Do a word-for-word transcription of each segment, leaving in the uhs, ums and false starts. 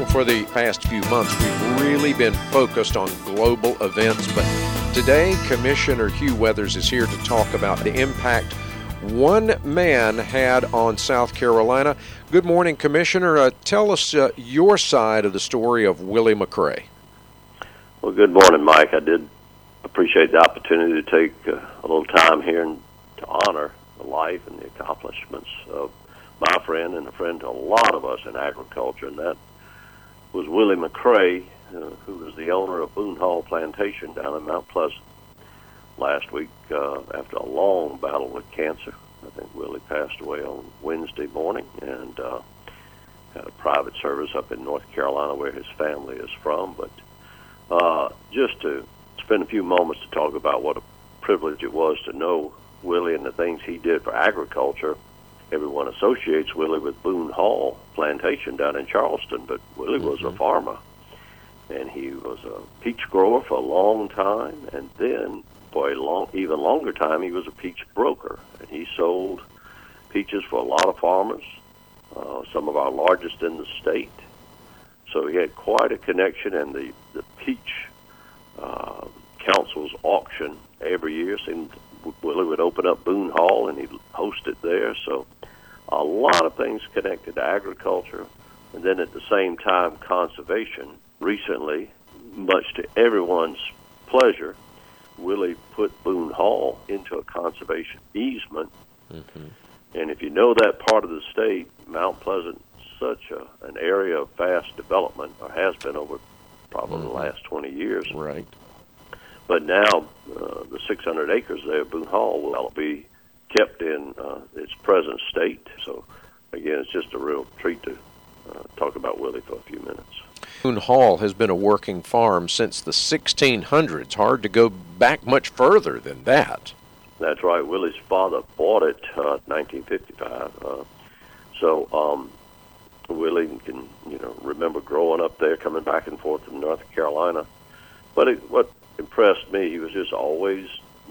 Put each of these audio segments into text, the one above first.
for the past few months, we've really been focused on global events, but today, Commissioner Hugh Weathers is here to talk about the impact one man had on South Carolina. Good morning, Commissioner. Uh, tell us uh, your side of the story of Willie McRae. Well, good morning, Mike. I did appreciate the opportunity to take uh, a little time here and to honor the life and the accomplishments of my friend and a friend to a lot of us in agriculture, and that was Willie McRae, uh, who was the owner of Boone Hall Plantation down in Mount Pleasant. Last week, uh, after a long battle with cancer, I think Willie passed away on Wednesday morning, and uh, had a private service up in North Carolina where his family is from. But uh, just to spend a few moments to talk about what a privilege it was to know Willie and the things he did for agriculture. Everyone associates Willie with Boone Hall Plantation down in Charleston, but Willie mm-hmm. was a farmer, and he was a peach grower for a long time, and then for a long, even longer time, he was a peach broker, and he sold peaches for a lot of farmers, uh, some of our largest in the state. So he had quite a connection, and the, the Peach uh, Council's auction every year seemed Willie would open up Boone Hall, and he'd host it there. So a lot of things connected to agriculture, and then at the same time, conservation. Recently, much to everyone's pleasure, Willie put Boone Hall into a conservation easement. Mm-hmm. And if you know that part of the state, Mount Pleasant is such a, an area of fast development, or has been over probably mm-hmm. the last twenty years. Right. But now uh, the six hundred acres there at Boone Hall will be kept in uh, its present state. So, again, it's just a real treat to uh, talk about Willie for a few minutes. Boone Hall has been a working farm since the sixteen hundreds. Hard to go back much further than that. That's right. Willie's father bought it uh, nineteen fifty-five. Uh, so um, Willie can, you know, remember growing up there, coming back and forth from North Carolina. But it, what impressed me, he was just always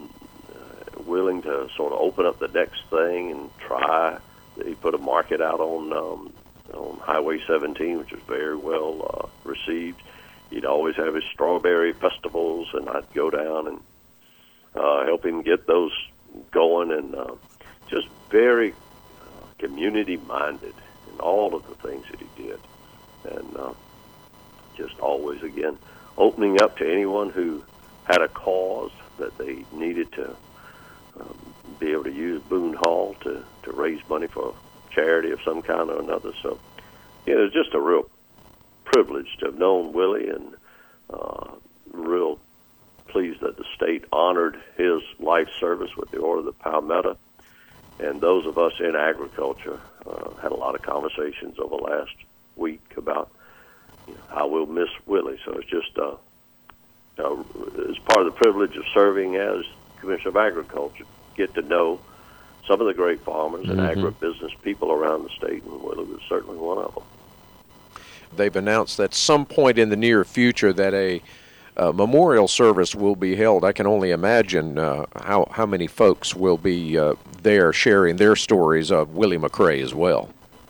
uh, willing to sort of open up the next thing and try. He put a market out on um, on Highway seventeen, which was very well uh, received. He'd always have his strawberry festivals, and I'd go down and uh, help him get those going, and uh, just very uh, community-minded in all of the things that he did. And uh, just always, again, opening up to anyone who had a cause that they needed to um, be able to use Boone Hall to, to raise money for charity of some kind or another. So, you know, it was just a real privilege to have known Willie, and uh, real pleased that the state honored his life service with the Order of the Palmetto. And those of us in agriculture uh, had a lot of conversations over last week about, you know, how we'll miss Willie. So it's just uh, uh, it's part of the privilege of serving as Commissioner of Agriculture, get to know some of the great farmers and mm-hmm. agribusiness people around the state, and Willie was certainly one of them. They've announced that some point in the near future that a uh, memorial service will be held. I can only imagine uh, how, how many folks will be uh, there sharing their stories of Willie McRae as well.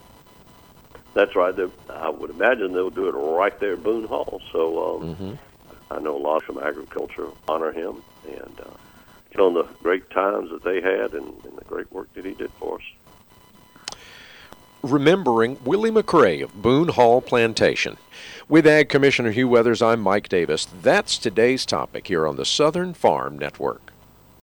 That's right. They're, I would imagine they'll do it right there at Boone Hall. So um, mm-hmm. I know a lot from agriculture honor him, and uh, you know, the great times that they had, and, and the great work that he did for us. Remembering Willie McRae of Boone Hall Plantation. With Ag Commissioner Hugh Weathers, I'm Mike Davis. That's today's topic here on the Southern Farm Network.